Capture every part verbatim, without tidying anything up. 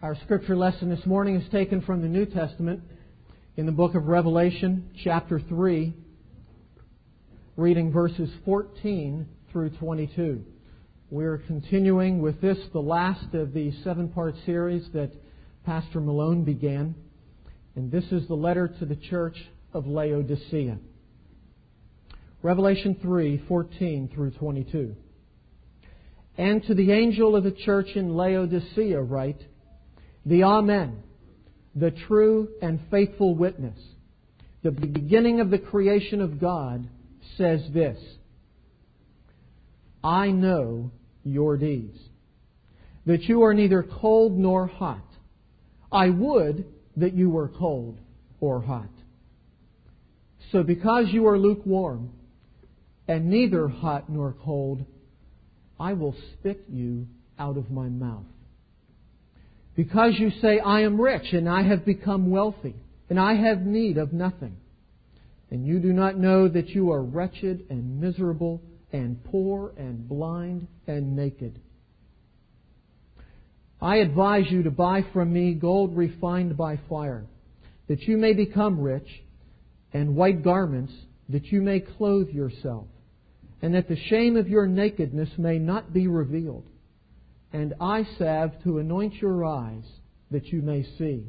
Our scripture lesson this morning is taken from the New Testament in the book of Revelation, chapter three, reading verses fourteen through twenty-two. We're continuing with this, the last of the seven-part series that Pastor Malone began. And this is the letter to the church of Laodicea. Revelation three, fourteen through twenty-two. And to the angel of the church in Laodicea write, the Amen, the true and faithful witness, the beginning of the creation of God, says this: I know your deeds, that you are neither cold nor hot. I would that you were cold or hot. So because you are lukewarm, and neither hot nor cold, I will spit you out of my mouth. Because you say, I am rich, and I have become wealthy, and I have need of nothing, and you do not know that you are wretched and miserable and poor and blind and naked. I advise you to buy from me gold refined by fire, that you may become rich, and white garments, that you may clothe yourself, and that the shame of your nakedness may not be revealed, and eye salve to anoint your eyes, that you may see.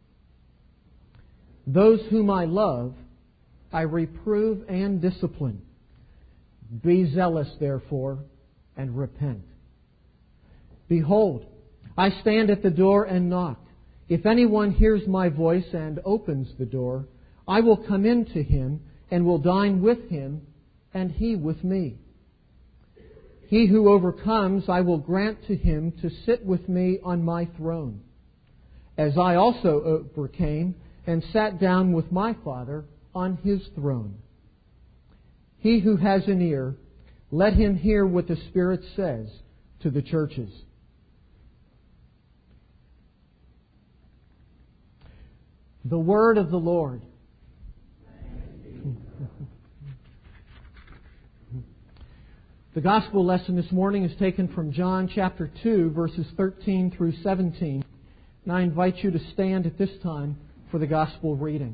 Those whom I love, I reprove and discipline. Be zealous, therefore, and repent. Behold, I stand at the door and knock. If anyone hears my voice and opens the door, I will come in to him and will dine with him, and he with me. He who overcomes, I will grant to him to sit with me on my throne, as I also overcame and sat down with my Father on his throne. He who has an ear, let him hear what the Spirit says to the churches. The word of the Lord. The gospel lesson this morning is taken from John chapter two, verses thirteen through seventeen. And I invite you to stand at this time for the gospel reading.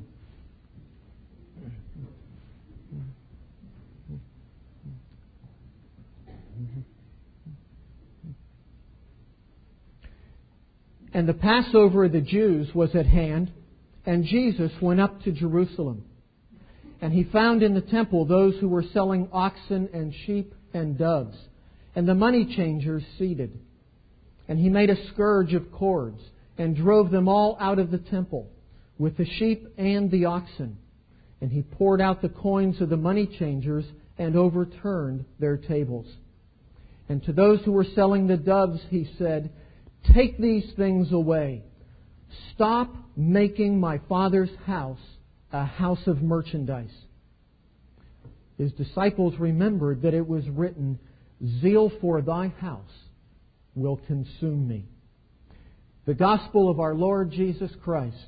And the Passover of the Jews was at hand, and Jesus went up to Jerusalem. And he found in the temple those who were selling oxen and sheep and doves, and the money changers seated. And he made a scourge of cords, and drove them all out of the temple, with the sheep and the oxen. And he poured out the coins of the money changers, and overturned their tables. And to those who were selling the doves he said, take these things away. Stop making my Father's house a house of merchandise. His disciples remembered that it was written, zeal for thy house will consume me. The gospel of our Lord Jesus Christ.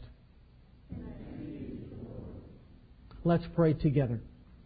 Let's pray together.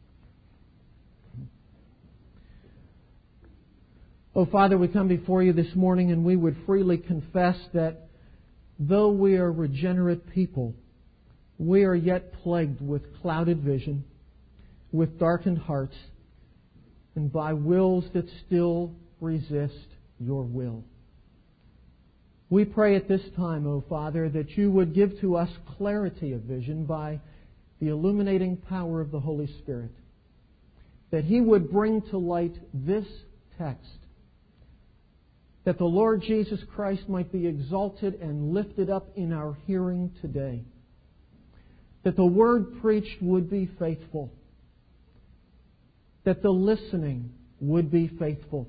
Oh, Father, we come before you this morning and we would freely confess that though we are regenerate people, we are yet plagued with clouded vision, with darkened hearts, and by wills that still resist your will. We pray at this time, O Father, that you would give to us clarity of vision by the illuminating power of the Holy Spirit, that He would bring to light this text, that the Lord Jesus Christ might be exalted and lifted up in our hearing today, that the word preached would be faithful, that the listening would be faithful,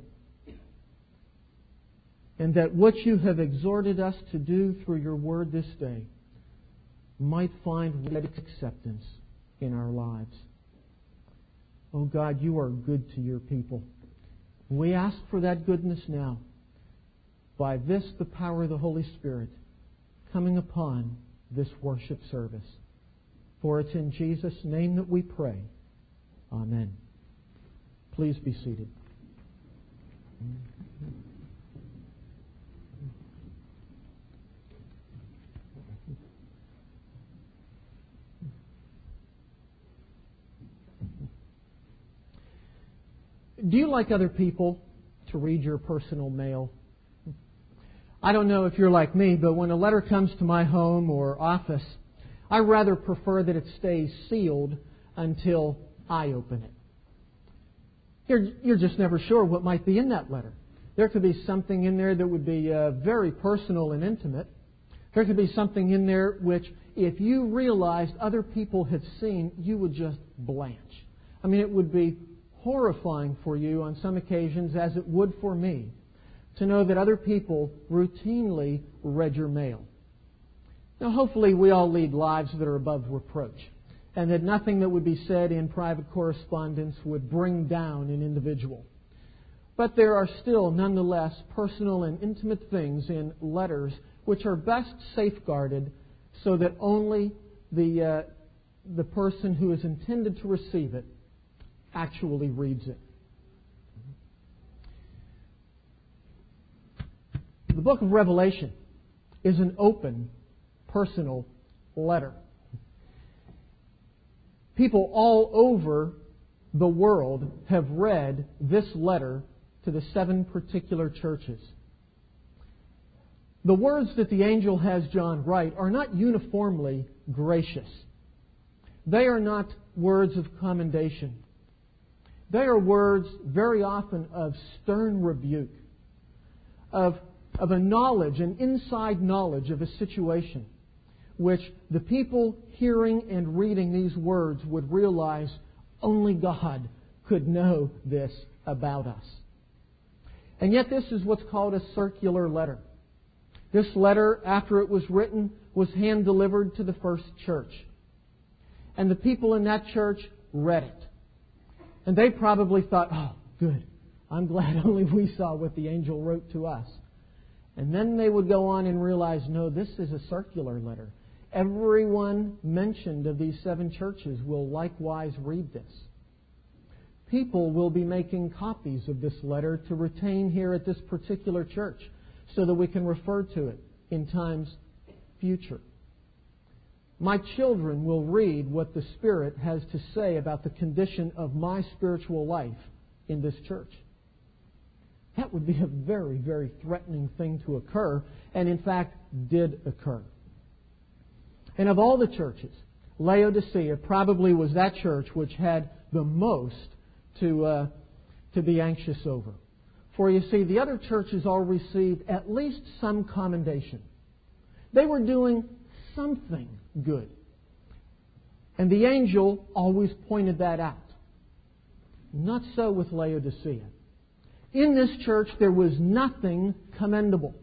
and that what you have exhorted us to do through your word this day might find ready acceptance in our lives. Oh God, you are good to your people. We ask for that goodness now, by this, the power of the Holy Spirit coming upon this worship service. For it's in Jesus' name that we pray. Amen. Please be seated. Do you like other people to read your personal mail? I don't know if you're like me, but when a letter comes to my home or office, I rather prefer that it stays sealed until I open it. You're, you're just never sure what might be in that letter. There could be something in there that would be uh, very personal and intimate. There could be something in there which, if you realized other people had seen, you would just blanch. I mean, it would be horrifying for you on some occasions, as it would for me, to know that other people routinely read your mail. Now, hopefully we all lead lives that are above reproach, and that nothing that would be said in private correspondence would bring down an individual. But there are still, nonetheless, personal and intimate things in letters which are best safeguarded so that only the, uh, the person who is intended to receive it actually reads it. The book of Revelation is an open, personal letter. People all over the world have read this letter to the seven particular churches. The words that the angel has John write are not uniformly gracious. They are not words of commendation. They are words very often of stern rebuke, of, of a knowledge, an inside knowledge of a situation, which the people hearing and reading these words would realize only God could know this about us. And yet this is what's called a circular letter. This letter, after it was written, was hand-delivered to the first church. And the people in that church read it. And they probably thought, oh, good, I'm glad only we saw what the angel wrote to us. And then they would go on and realize, no, this is a circular letter. Everyone mentioned of these seven churches will likewise read this. People will be making copies of this letter to retain here at this particular church so that we can refer to it in times future. My children will read what the Spirit has to say about the condition of my spiritual life in this church. That would be a very, very threatening thing to occur, and in fact did occur. And of all the churches, Laodicea probably was that church which had the most to, uh, to be anxious over. For you see, the other churches all received at least some commendation. They were doing something good. And the angel always pointed that out. Not so with Laodicea. In this church, there was nothing commendable.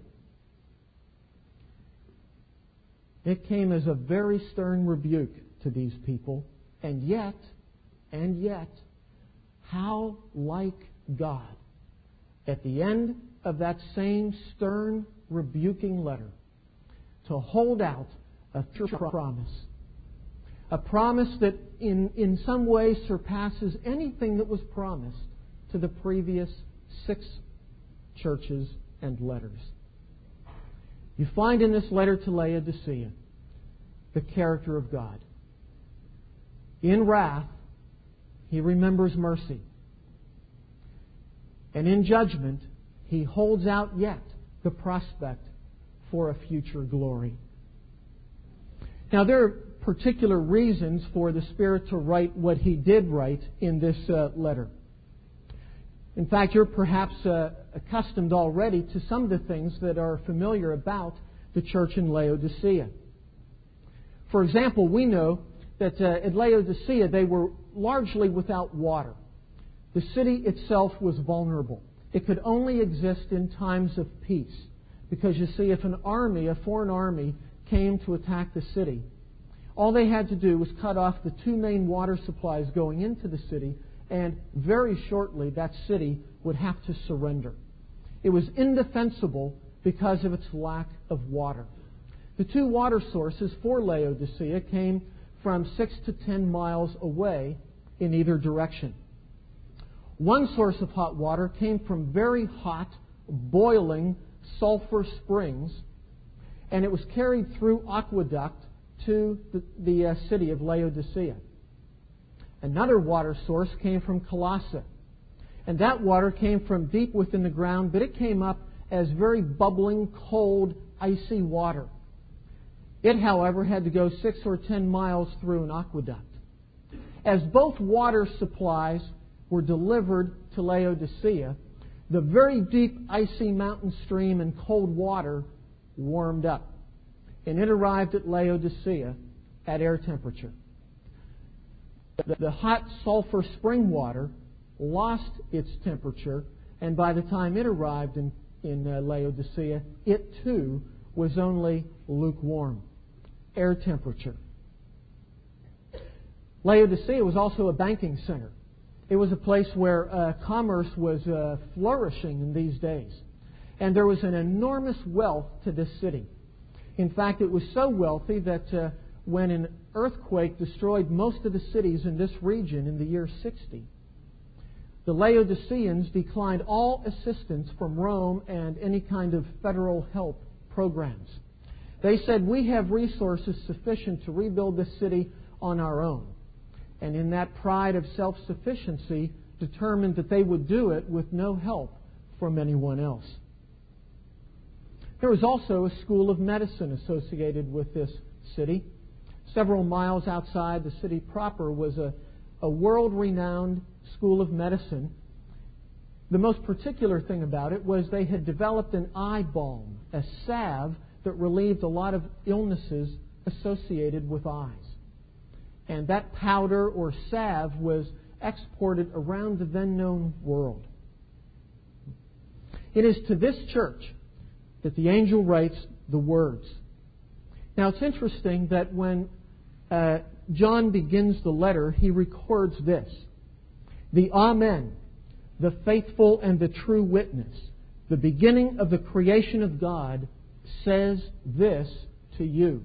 It came as a very stern rebuke to these people. And yet, and yet, how like God, at the end of that same stern, rebuking letter, to hold out a future promise. A promise that in, in some way surpasses anything that was promised to the previous six churches and letters. You find in this letter to Laodicea the character of God. In wrath, He remembers mercy. And in judgment, He holds out yet the prospect for a future glory. Now, there are particular reasons for the Spirit to write what He did write in this uh, letter. In fact, you're perhaps uh, accustomed already to some of the things that are familiar about the church in Laodicea. For example, we know that uh, at Laodicea they were largely without water. The city itself was vulnerable. It could only exist in times of peace. Because you see, if an army, a foreign army, came to attack the city, all they had to do was cut off the two main water supplies going into the city, and very shortly that city would have to surrender. It was indefensible because of its lack of water. The two water sources for Laodicea came from six to ten miles away in either direction. One source of hot water came from very hot, boiling sulfur springs, and it was carried through aqueduct to the, the uh, city of Laodicea. Another water source came from Colossae, And that water came from deep within the ground, but it came up as very bubbling, cold, icy water. It, however, had to go six or ten miles through an aqueduct. As both water supplies were delivered to Laodicea, the very deep, icy mountain stream and cold water warmed up. And it arrived at Laodicea at air temperature. The, the hot sulfur spring water lost its temperature, and by the time it arrived in, in uh, Laodicea, it too was only lukewarm, air temperature. Laodicea was also a banking center. It was a place where uh, commerce was uh, flourishing in these days. And there was an enormous wealth to this city. In fact, it was so wealthy that uh, when an earthquake destroyed most of the cities in this region in the year sixty, the Laodiceans declined all assistance from Rome and any kind of federal help programs. They said, we have resources sufficient to rebuild this city on our own. And in that pride of self-sufficiency, determined that they would do it with no help from anyone else. There was also a school of medicine associated with this city. Several miles outside the city proper was a, a world-renowned school of medicine. The most particular thing about it was they had developed an eye balm, a salve that relieved a lot of illnesses associated with eyes. And that powder or salve was exported around the then known world. It is to this church that the angel writes the words. Now it's interesting that when uh, John begins the letter, he records this. The Amen, the faithful and the true witness, the beginning of the creation of God, says this to you.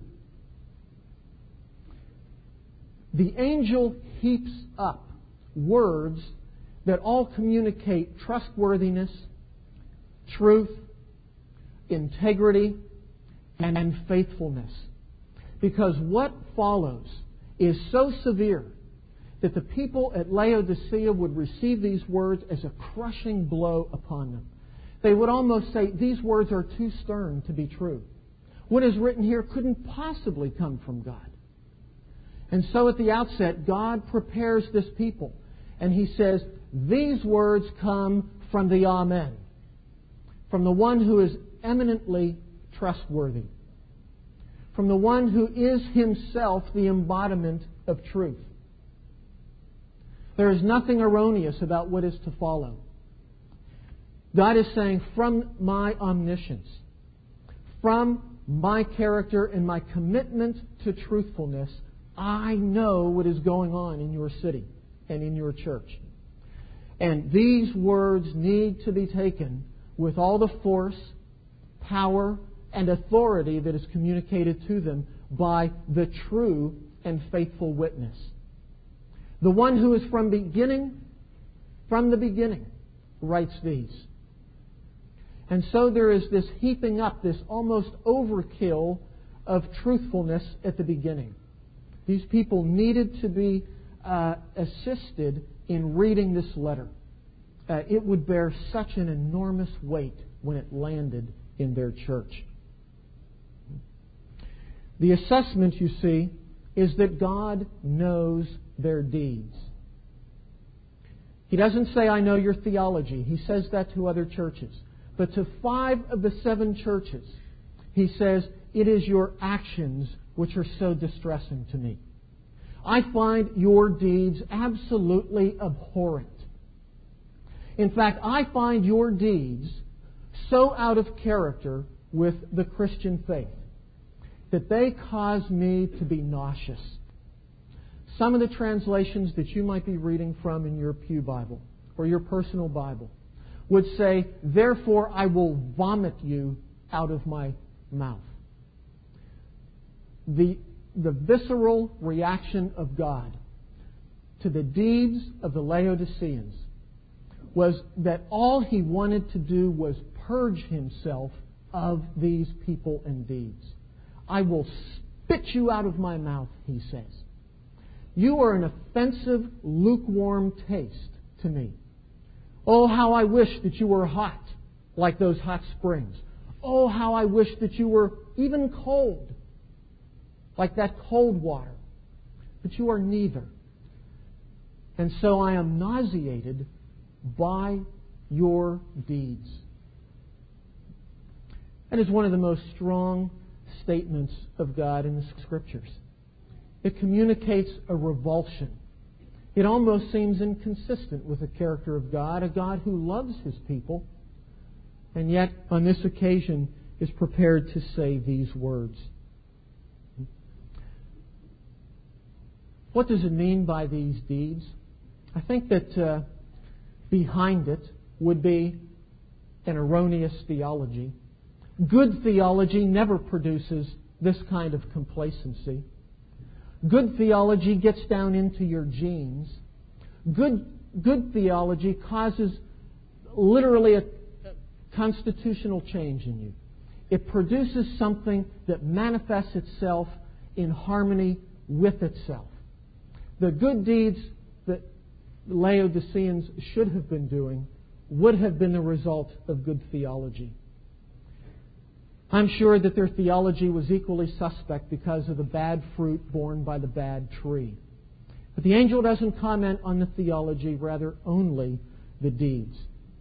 The angel heaps up words that all communicate trustworthiness, truth, integrity, and faithfulness. Because what follows is so severe that the people at Laodicea would receive these words as a crushing blow upon them. They would almost say, these words are too stern to be true. What is written here couldn't possibly come from God. And so at the outset, God prepares this people. And He says, these words come from the Amen, from the one who is eminently trustworthy, from the one who is Himself the embodiment of truth. There is nothing erroneous about what is to follow. God is saying, from my omniscience, from my character and my commitment to truthfulness, I know what is going on in your city and in your church. And these words need to be taken with all the force, power, and authority that is communicated to them by the true and faithful witness. The one who is from beginning, from the beginning, writes these. And so there is this heaping up, this almost overkill of truthfulness at the beginning. These people needed to be uh, assisted in reading this letter. Uh, it would bear such an enormous weight when it landed in their church. The assessment, you see, is that God knows their deeds. He doesn't say, I know your theology. He says that to other churches. But to five of the seven churches, He says, it is your actions which are so distressing to me. I find your deeds absolutely abhorrent. In fact, I find your deeds so out of character with the Christian faith that they cause me to be nauseous. Some of the translations that you might be reading from in your pew Bible or your personal Bible would say, therefore I will vomit you out of my mouth. The, the visceral reaction of God to the deeds of the Laodiceans was that all He wanted to do was purge Himself of these people and deeds. I will spit you out of my mouth, He says. You are an offensive, lukewarm taste to me. Oh, how I wish that you were hot, like those hot springs. Oh, how I wish that you were even cold, like that cold water. But you are neither. And so I am nauseated by your deeds. That is one of the most strong statements of God in the Scriptures. It communicates a revulsion. It almost seems inconsistent with the character of God, a God who loves His people, and yet on this occasion is prepared to say these words. What does it mean by these deeds? I think that uh, behind it would be an erroneous theology. Good theology never produces this kind of complacency. Good theology gets down into your genes. Good, good theology causes literally a, a constitutional change in you. It produces something that manifests itself in harmony with itself. The good deeds that Laodiceans should have been doing would have been the result of good theology. I'm sure that their theology was equally suspect because of the bad fruit borne by the bad tree. But the angel doesn't comment on the theology, rather only the deeds.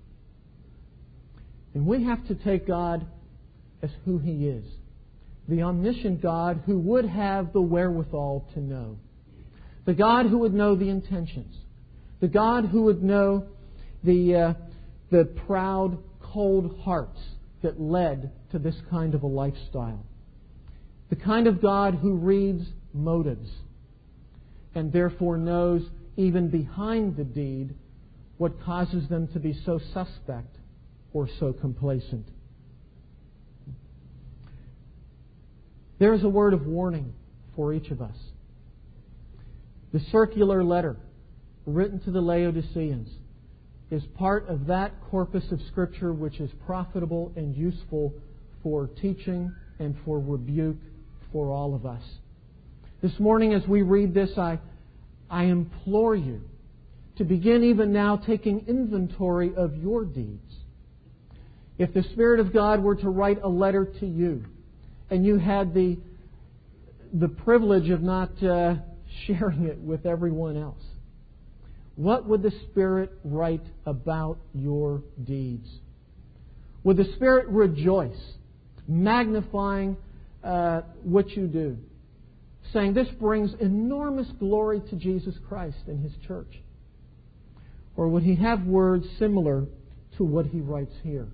And we have to take God as who He is. The omniscient God who would have the wherewithal to know. The God who would know the intentions. The God who would know the, uh, the proud, cold hearts that led to this kind of a lifestyle. The kind of God who reads motives and therefore knows even behind the deed what causes them to be so suspect or so complacent. There is a word of warning for each of us. The circular letter written to the Laodiceans is part of that corpus of Scripture which is profitable and useful for teaching and for rebuke for all of us. This morning as we read this, I, I implore you to begin even now taking inventory of your deeds. If the Spirit of God were to write a letter to you and you had the, the privilege of not uh, sharing it with everyone else, what would the Spirit write about your deeds? Would the Spirit rejoice, magnifying uh, what you do, saying this brings enormous glory to Jesus Christ and His church? Or would He have words similar to what He writes here?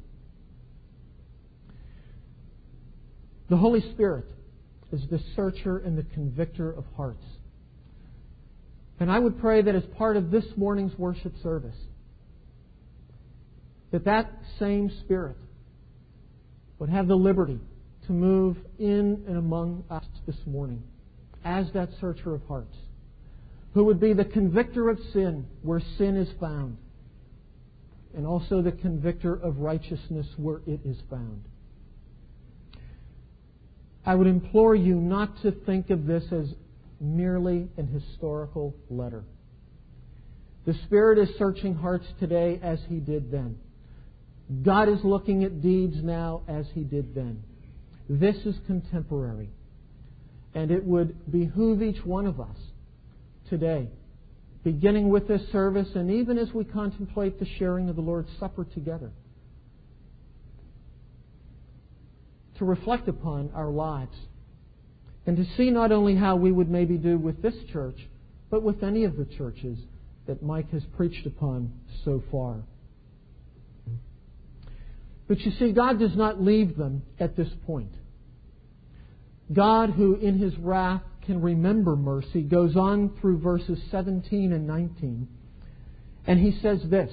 The Holy Spirit is the searcher and the convictor of hearts. And I would pray that as part of this morning's worship service, that that same Spirit would have the liberty to move in and among us this morning as that searcher of hearts, who would be the convictor of sin where sin is found, and also the convictor of righteousness where it is found. I would implore you not to think of this as merely an historical letter. The Spirit is searching hearts today as He did then. God is looking at deeds now as He did then. This is contemporary. And it would behoove each one of us today, beginning with this service and even as we contemplate the sharing of the Lord's Supper together, to reflect upon our lives and to see not only how we would maybe do with this church, but with any of the churches that Mike has preached upon so far. But you see, God does not leave them at this point. God, who in His wrath can remember mercy, goes on through verses seventeen and nineteen, and He says this: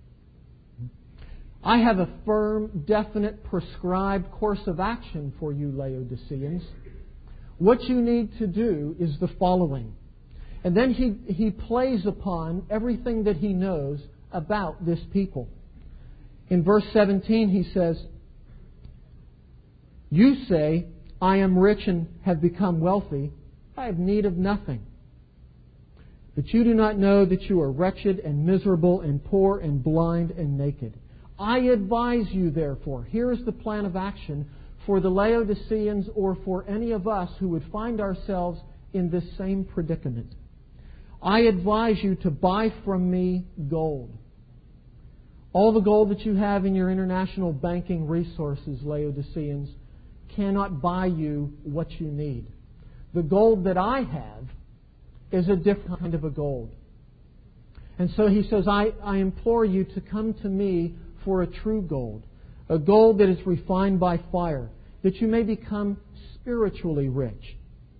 I have a firm, definite, prescribed course of action for you, Laodiceans. What you need to do is the following. And then he, he plays upon everything that he knows about this people. In verse seventeen he says, you say, I am rich and have become wealthy. I have need of nothing. But you do not know that you are wretched and miserable and poor and blind and naked. I advise you, therefore, here is the plan of action for the Laodiceans or for any of us who would find ourselves in this same predicament. I advise you to buy from me gold. All the gold that you have in your international banking resources, Laodiceans, cannot buy you what you need. The gold that I have is a different kind of a gold. And so he says, I, I implore you to come to me for a true gold, a gold that is refined by fire, that you may become spiritually rich.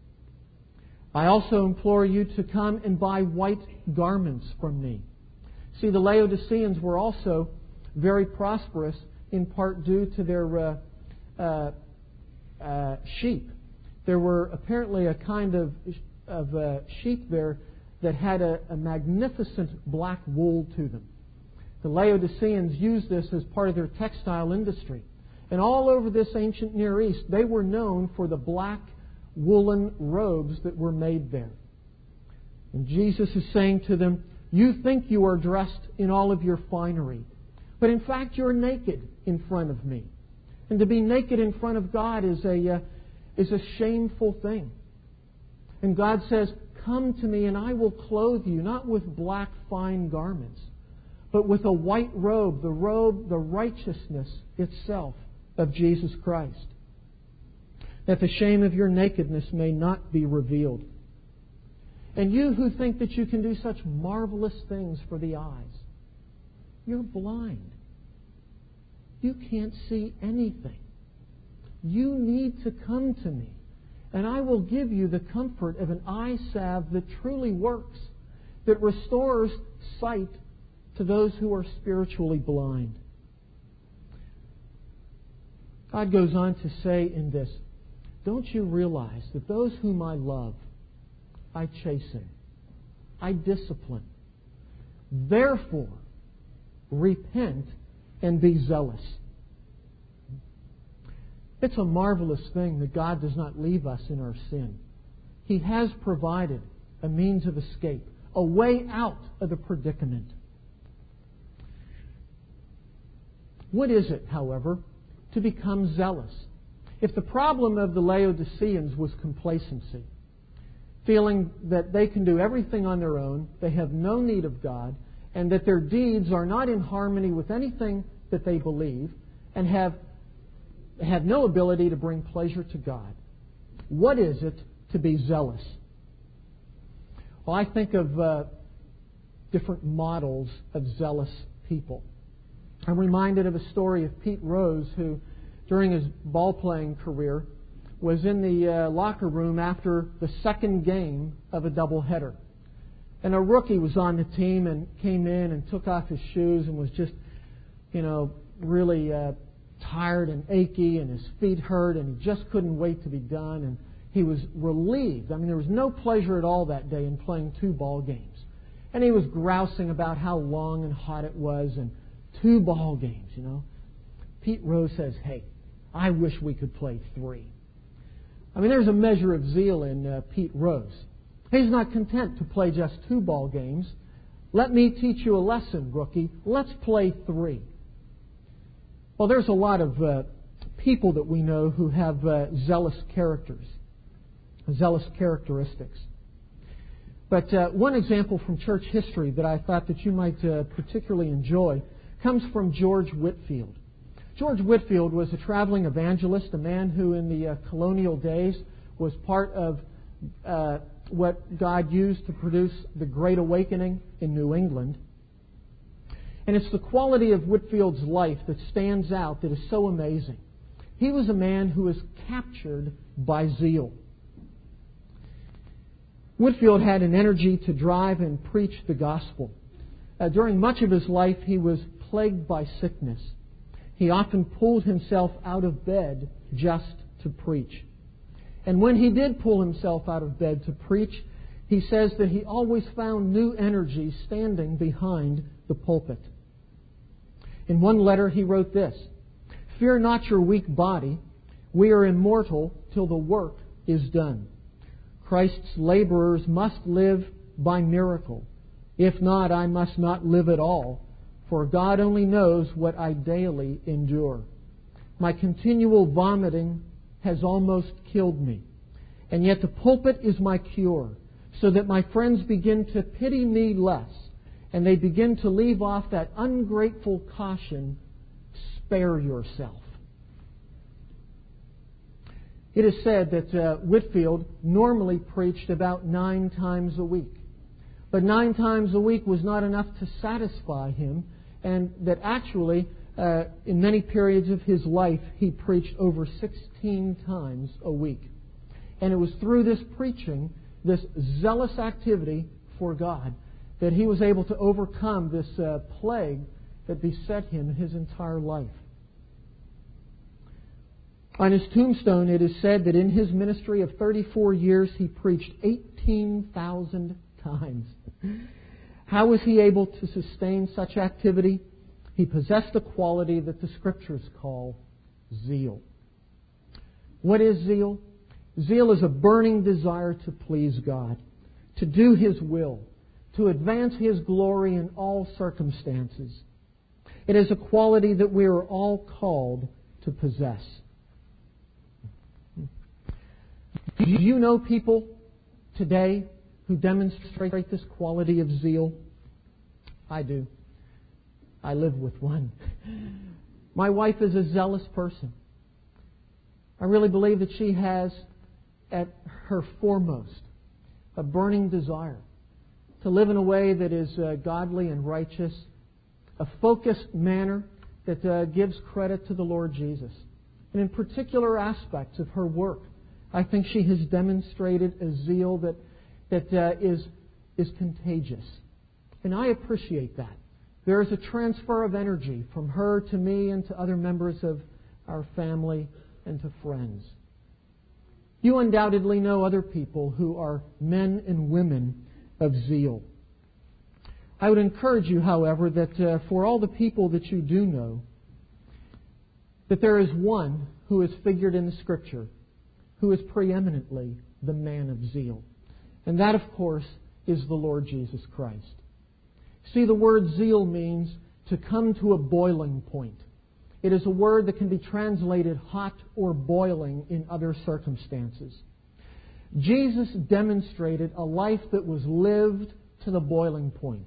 I also implore you to come and buy white garments from me. See, the Laodiceans were also very prosperous, in part due to their uh, uh, uh, sheep. There were apparently a kind of, of uh, sheep there that had a, a magnificent black wool to them. The Laodiceans used this as part of their textile industry. And all over this ancient Near East, they were known for the black woolen robes that were made there. And Jesus is saying to them, you think you are dressed in all of your finery, but in fact you're naked in front of me. And to be naked in front of God is a, uh, is a shameful thing. And God says, come to me and I will clothe you, not with black fine garments, but with a white robe, the robe, the righteousness itself of Jesus Christ, that the shame of your nakedness may not be revealed. And you who think that you can do such marvelous things for the eyes, you're blind. You can't see anything. You need to come to me, and I will give you the comfort of an eye salve that truly works, that restores sight to those who are spiritually blind. God goes on to say in this, don't you realize that those whom I love, I chasten, I discipline. Therefore, repent and be zealous. It's a marvelous thing that God does not leave us in our sin. He has provided a means of escape, a way out of the predicament. What is it, however, to become zealous? If the problem of the Laodiceans was complacency, feeling that they can do everything on their own, they have no need of God, and that their deeds are not in harmony with anything that they believe, and have, have no ability to bring pleasure to God, what is it to be zealous? Well, I think of uh, different models of zealous people. I'm reminded of a story of Pete Rose, who, during his ball-playing career, was in the uh, locker room after the second game of a doubleheader. And a rookie was on the team and came in and took off his shoes and was just, you know, really uh, tired and achy, and his feet hurt, and he just couldn't wait to be done. And he was relieved. I mean, there was no pleasure at all that day in playing two ball games. And he was grousing about how long and hot it was, and two ball games, you know. Pete Rose says, hey, I wish we could play three. I mean, there's a measure of zeal in uh, Pete Rose. He's not content to play just two ball games. Let me teach you a lesson, rookie. Let's play three. Well, there's a lot of uh, people that we know who have uh, zealous characters, zealous characteristics. But uh, one example from church history that I thought that you might uh, particularly enjoy comes from George Whitefield. George Whitefield was a traveling evangelist, a man who in the uh, colonial days was part of uh, what God used to produce the Great Awakening in New England. And it's the quality of Whitefield's life that stands out that is so amazing. He was a man who was captured by zeal. Whitefield had an energy to drive and preach the gospel. Uh, during much of his life, he was plagued by sickness. He often pulled himself out of bed just to preach. And when he did pull himself out of bed to preach, he says that he always found new energy standing behind the pulpit. In one letter he wrote this, "Fear not your weak body. We are immortal till the work is done. Christ's laborers must live by miracle. If not, I must not live at all, for God only knows what I daily endure. My continual vomiting has almost killed me, and yet the pulpit is my cure, so that my friends begin to pity me less, and they begin to leave off that ungrateful caution, spare yourself. It is said that uh, Whitefield normally preached about nine times a week. But nine times a week was not enough to satisfy him, and that actually, uh, in many periods of his life, he preached over sixteen times a week. And it was through this preaching, this zealous activity for God, that he was able to overcome this uh, plague that beset him his entire life. On his tombstone, it is said that in his ministry of thirty-four years, he preached eighteen thousand times. How was he able to sustain such activity? He possessed a quality that the Scriptures call zeal. What is zeal? Zeal is a burning desire to please God, to do His will, to advance His glory in all circumstances. It is a quality that we are all called to possess. Do you know people today who demonstrate this quality of zeal? I do. I live with one. My wife is a zealous person. I really believe that she has at her foremost a burning desire to live in a way that is uh, godly and righteous, a focused manner that uh, gives credit to the Lord Jesus. And in particular aspects of her work, I think she has demonstrated a zeal that that uh, is is contagious. And I appreciate that. There is a transfer of energy from her to me and to other members of our family and to friends. You undoubtedly know other people who are men and women of zeal. I would encourage you, however, that uh, for all the people that you do know, that there is one who is figured in the Scripture who is preeminently the man of zeal. And that, of course, is the Lord Jesus Christ. See, the word zeal means to come to a boiling point. It is a word that can be translated hot or boiling in other circumstances. Jesus demonstrated a life that was lived to the boiling point.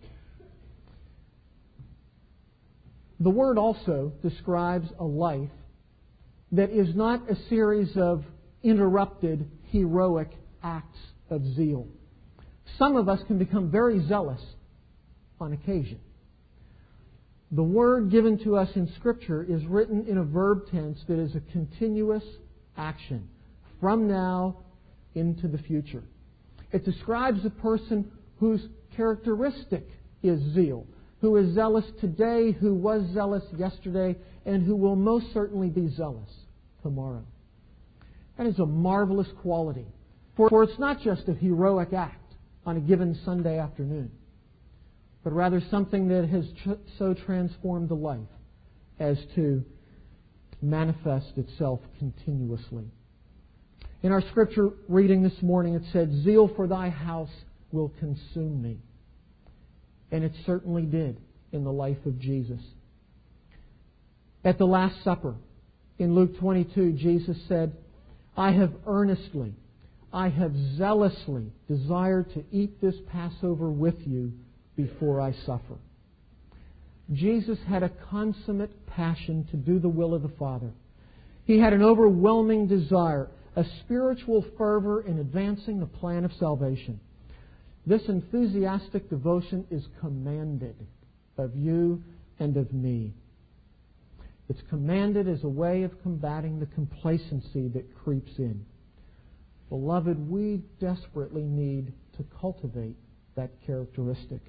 The word also describes a life that is not a series of interrupted, heroic acts of zeal. Some of us can become very zealous on occasion. The word given to us in Scripture is written in a verb tense that is a continuous action from now into the future. It describes a person whose characteristic is zeal, who is zealous today, who was zealous yesterday, and who will most certainly be zealous tomorrow. That is a marvelous quality. For, for it's not just a heroic act on a given Sunday afternoon, but rather something that has tr- so transformed the life as to manifest itself continuously. In our Scripture reading this morning, it said, "Zeal for thy house will consume me." And it certainly did in the life of Jesus. At the Last Supper, in Luke twenty-two, Jesus said, "I have earnestly, I have zealously desired to eat this Passover with you before I suffer." Jesus had a consummate passion to do the will of the Father. He had an overwhelming desire, a spiritual fervor in advancing the plan of salvation. This enthusiastic devotion is commanded of you and of me. It's commanded as a way of combating the complacency that creeps in. Beloved, we desperately need to cultivate that characteristic.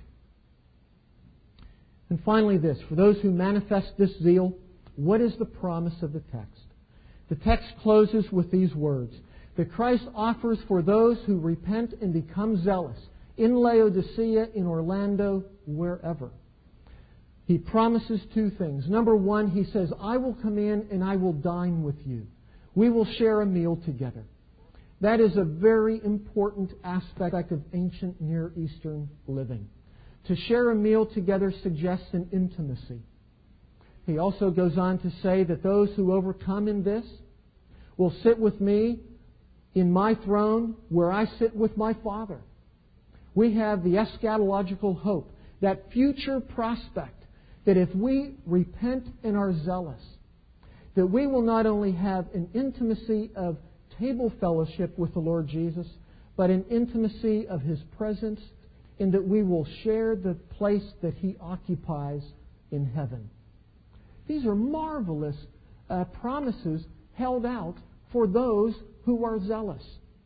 And finally this, for those who manifest this zeal, what is the promise of the text? The text closes with these words, that Christ offers for those who repent and become zealous, in Laodicea, in Orlando, wherever. He promises two things. Number one, He says, "I will come in and I will dine with you. We will share a meal together." That is a very important aspect of ancient Near Eastern living. To share a meal together suggests an intimacy. He also goes on to say that those who overcome in this will sit with me in my throne where I sit with my Father. We have the eschatological hope, that future prospect, that if we repent and are zealous, that we will not only have an intimacy of table fellowship with the Lord Jesus, but an intimacy of His presence, in that we will share the place that He occupies in heaven. These are marvelous uh, promises held out for those who are zealous.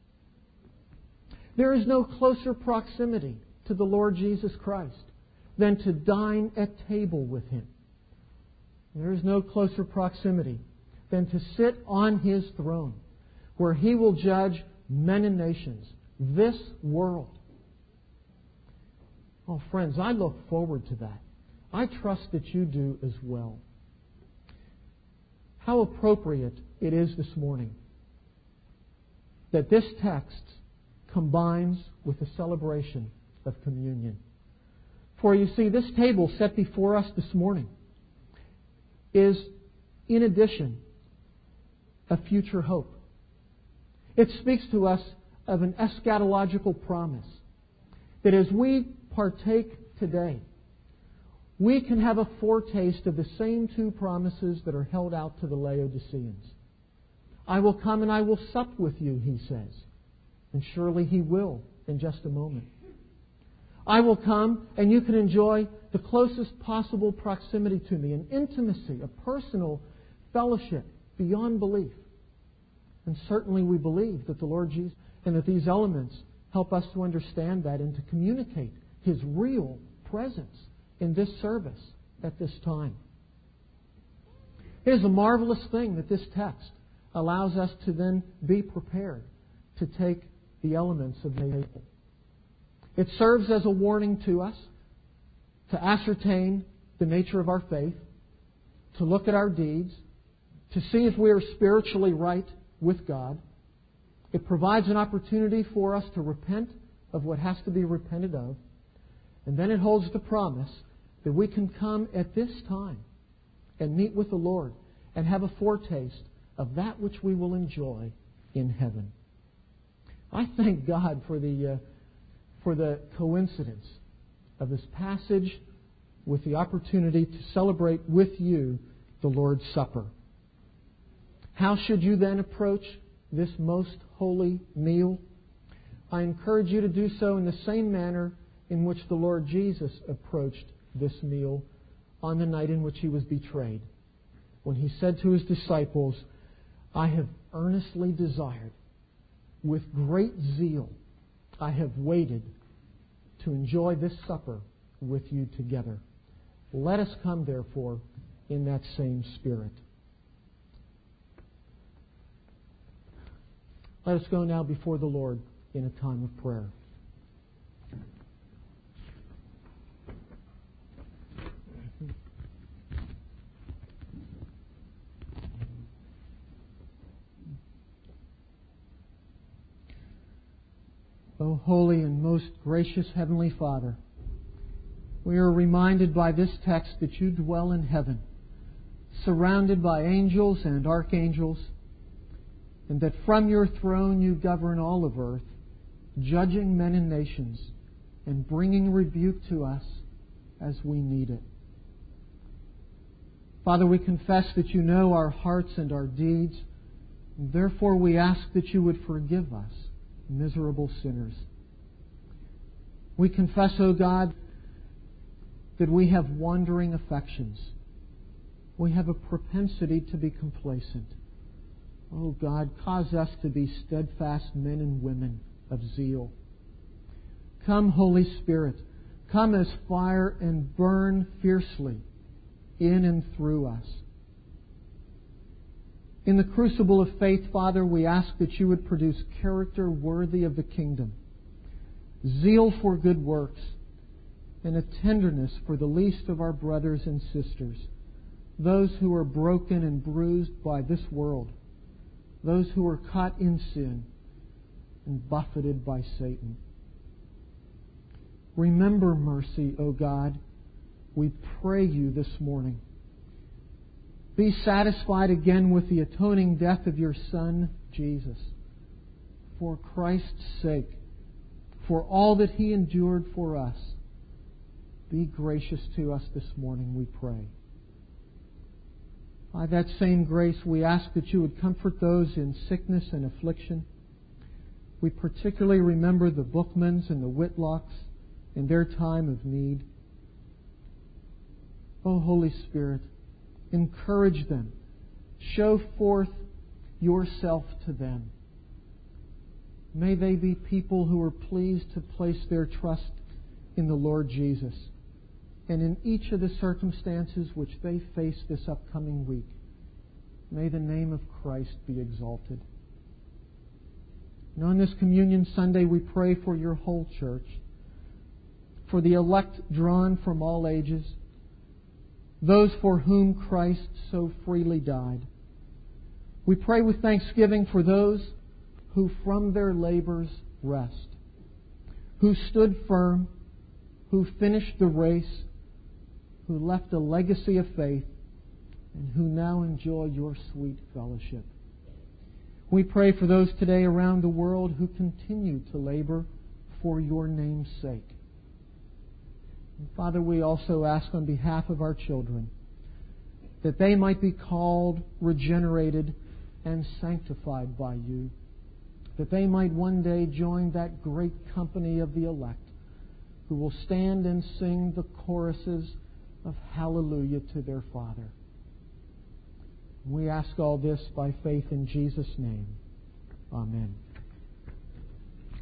There is no closer proximity to the Lord Jesus Christ than to dine at table with Him. There is no closer proximity than to sit on His throne, where He will judge men and nations, this world. Oh, friends, I look forward to that. I trust that you do as well. How appropriate it is this morning that this text combines with the celebration of communion. For you see, this table set before us this morning is, in addition, a future hope. It speaks to us of an eschatological promise that as we partake today, we can have a foretaste of the same two promises that are held out to the Laodiceans. I will come and I will sup with you, He says. And surely He will in just a moment. I will come and you can enjoy the closest possible proximity to me, an intimacy, a personal fellowship beyond belief. And certainly we believe that the Lord Jesus and that these elements help us to understand that and to communicate His real presence in this service at this time. It is a marvelous thing that this text allows us to then be prepared to take the elements of the table. It serves as a warning to us to ascertain the nature of our faith, to look at our deeds, to see if we are spiritually right with God. It provides an opportunity for us to repent of what has to be repented of. And then it holds the promise that we can come at this time and meet with the Lord and have a foretaste of that which we will enjoy in heaven. I thank God for the uh, for the coincidence of this passage with the opportunity to celebrate with you the Lord's Supper. How should you then approach this most holy meal? I encourage you to do so in the same manner in which the Lord Jesus approached this meal on the night in which He was betrayed, when He said to His disciples, I have earnestly desired, with great zeal, I have waited to enjoy this supper with you together. Let us come, therefore, in that same spirit. Let us go now before the Lord in a time of prayer. O holy and most gracious Heavenly Father, we are reminded by this text that you dwell in heaven, surrounded by angels and archangels, and that from your throne you govern all of earth, judging men and nations, and bringing rebuke to us as we need it. Father, we confess that you know our hearts and our deeds, and therefore we ask that you would forgive us, miserable sinners. We confess, O God, that we have wandering affections. We have a propensity to be complacent. Oh God, cause us to be steadfast men and women of zeal. Come, Holy Spirit, come as fire and burn fiercely in and through us. In the crucible of faith, Father, we ask that you would produce character worthy of the kingdom, zeal for good works, and a tenderness for the least of our brothers and sisters, those who are broken and bruised by this world, those who are caught in sin, and buffeted by Satan. Remember mercy, O God, we pray you this morning. Be satisfied again with the atoning death of your Son, Jesus. For Christ's sake, for all that He endured for us, be gracious to us this morning, we pray. By that same grace, we ask that you would comfort those in sickness and affliction. We particularly remember the Bookmans and the Whitlocks in their time of need. O Holy Spirit, encourage them. Show forth yourself to them. May they be people who are pleased to place their trust in the Lord Jesus. And in each of the circumstances which they face this upcoming week, may the name of Christ be exalted. And on this Communion Sunday, we pray for your whole church, for the elect drawn from all ages, those for whom Christ so freely died. We pray with thanksgiving for those who from their labors rest, who stood firm, who finished the race, who left a legacy of faith, and who now enjoy your sweet fellowship. We pray for those today around the world who continue to labor for your name's sake. And Father, we also ask on behalf of our children that they might be called, regenerated, and sanctified by you, that they might one day join that great company of the elect who will stand and sing the choruses of hallelujah to their Father. We ask all this by faith in Jesus' name. Amen.